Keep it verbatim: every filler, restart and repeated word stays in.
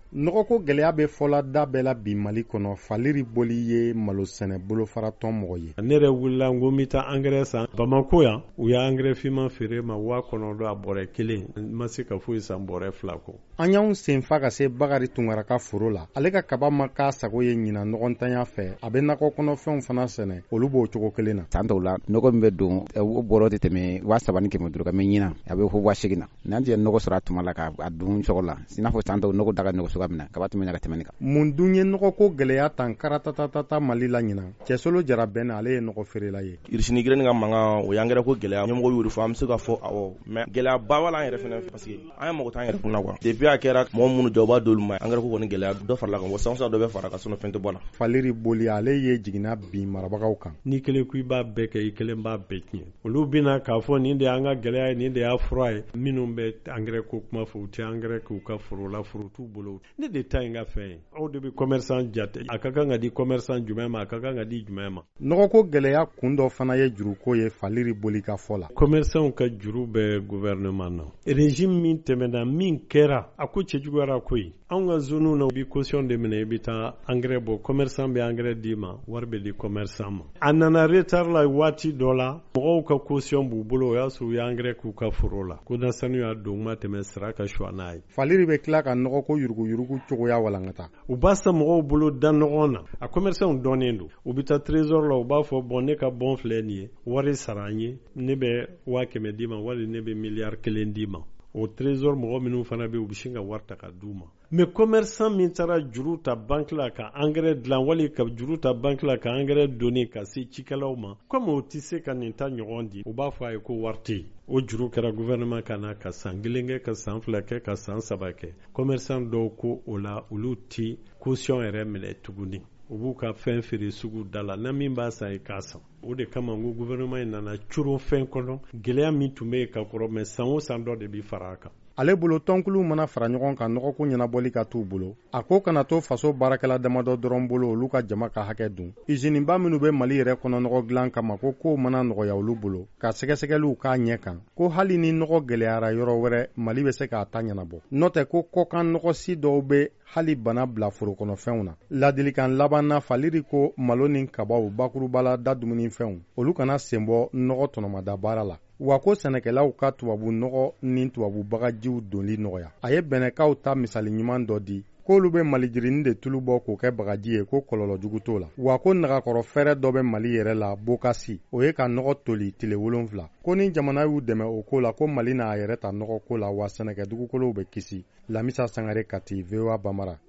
nɔgɔ ko gɛlɛya bɛ fɔla da bɛɛ la bi Mali kɔnɔ. Faliri Boli ye malo sɛnɛ bolofaratɔn mɔgɔ ye. Ne yɛrɛ wulila n ko n bɛ taa engrais san Bamako yan, u y'a engrais finman feere ma waa kɔnɔntɔn a bɔrɛ kelen, n ma se ka foyi san bɔrɛ fila kɔ. An y'anw sen fa ka se Bakari Tunkara ka foro la. Ale ka kaba ma k'a sago ye ɲina ɲɔgɔntanya fɛ. A bɛ nakɔ kɔnɔfɛnw fana sɛnɛ, olu b'o cogo kelen na. San dɔw la nɔgɔ min bɛ don o bɔrɔ tɛ tɛmɛ waa saba ni kɛmɛ duuru kan, mais ɲina a bɛ fɔ waa seegin na. N'an tɛ nɔgɔ sɔrɔ a tuma la k'a dun cogo la, i n'a fɔ san dɔw nɔgɔ daga nɔgɔ suguya min na, kaba tɛmɛ na ka tɛmɛ nin kan. Mun dun ye nɔgɔ ko gɛlɛya tan karatatatata Mali la ɲina? Cɛsolo Jara Bɛn ale ye nɔgɔ feerela ye. Irisini grɛni ka mankan o y'angɛrɛ ko gɛlɛya ɲɛmɔgɔ y'o de fɔ, an bɛ se ka fɔ awɔ, mais gɛlɛya ba b'a la an yɛrɛ fɛnɛ fɛ parce que an ye mɔgɔ t'an yɛrɛ kunna quoi. Depuis a kɛra mɔgɔ minnu jɔba d'olu ma angɛrɛ ko kɔni gɛlɛya dɔ farala kan, wa san san dɔ bɛ fara ka sɔnɔ fɛn tɛ bɔ la. Faliri Boli ale ye jiginna bin marabagaw kan. Ni kelen ko i b'a bɛɛ kɛ, i kelen b'a bɛɛ tiɲɛ. Olu bɛna k'a fɔ nin de y'an ka gɛlɛya ye, nin de y'a fura ye. Minnu bɛ angɛrɛ ko kuma fɔ u tɛ angɛrɛ k'u ka foro la, foro t'u bolo. Ne de ta ye n ka fɛn ye. Aw de bɛ commerçant jate. A ka kan ka di commerçant jumɛn ma, a ka kan ka di jumɛn ma. Nɔgɔ ko gɛlɛya kun dɔ fana ye juruko ye Faliri Boli ka fɔ la. Commerçant ka juru bɛ gouvernement na. Régime min tɛmɛna min kɛra, a ko cɛjuguyara koyi. Anw ka zone na u bi caution de minɛ i bɛ taa engrais bɔ, commerçant bɛ engrais d'i ma, wari bɛ di commerçant ma. A nana retard la waati dɔ la, mɔgɔw ka caution b'u bolo, o y'a sɔrɔ u ye engrais k'u ka foro la. Ko na sanu y'a don ma tɛmɛ sira ka suwa n'a ye. Faliri bɛ tila ka nɔgɔ ko yurugu yurugu cogoya walankata. U b'a san mɔgɔw bolo da ɲɔgɔn na. A commerçant dɔnnen don. U bɛ taa trésor la, u b'a fɔ bon ne ka bon filɛ nin ye, wari sara an ye, ne bɛ waa kɛmɛ d'i ma, wali ne bɛ miliyari kelen d'i ma. O trésor mɔgɔ minnu fana bɛ u bɛ sin ka wari ta ka d'u ma. Mais commerçant min taara juru ta banque la ka engrais dilan, wali ka juru ta banque la ka engrais donner ka se cikɛlaw ma, comme o tɛ se ka nin ta ɲɔgɔn di, u b'a fɔ a ye ko wari tɛ yen. O juru kɛra gouvernement ka na ka san kelen kɛ, ka san fila kɛ, ka san saba kɛ. Commerçant dɔw ko o la olu tɛ caution yɛrɛ minɛ tuguni. U b'u ka fɛn feere sugu da la, na min b'a san i k'a san. O de kama n ko gouvernement in nana coron fɛn kɔnɔ, gɛlɛya min tun bɛ yen ka kɔrɔ, mais san o san dɔ de bɛ fara a kan. Ale bolo tɔnkulu mana fara ɲɔgɔn kan nɔgɔ ko ɲɛnabɔli ka t'u bolo. A ko kana to faso baarakɛla damadɔ dɔrɔn bolo olu ka jama ka hakɛ dun. Usine ba minnu bɛ Mali yɛrɛ kɔnɔ nɔgɔ dilan kama ko kow mana nɔgɔya olu bolo, ka sɛgɛsɛgɛliw k'a ɲɛ kan, ko hali ni nɔgɔ gɛlɛyara yɔrɔ wɛrɛ Mali bɛ se k'a ta ɲɛnabɔ. Nɔtɛ ko kɔkan nɔgɔsi dɔw bɛ hali bana bila foro kɔnɔfɛnw na. Ladilikan laban na Faliri ko malo ni kabaw bakurubala da dumunifɛnw olu kana sen bɔ nɔgɔ tɔnɔmada baara la. Wa ko sɛnɛkɛlaw ka tubabu nɔgɔ ni tubabu bagajiw donli nɔgɔya. A ye bɛnɛkaw ta misali ɲuman dɔ di. K'olu bɛ malijirini de tulu bɔ k'o kɛ bagaji ye ko kɔlɔlɔ jugu t'o la. Wa ko nagakɔrɔ fɛrɛ dɔ bɛ Mali yɛrɛ la Bokasi, o ye ka nɔgɔ toli tile wolonfila. Ko ni jamana y'u dɛmɛ o ko la ko Mali n'a yɛrɛ ta nɔgɔ ko la wa sɛnɛkɛ dugukolow bɛ kisi. Lamisa Sangare Kati, V O A Bamara.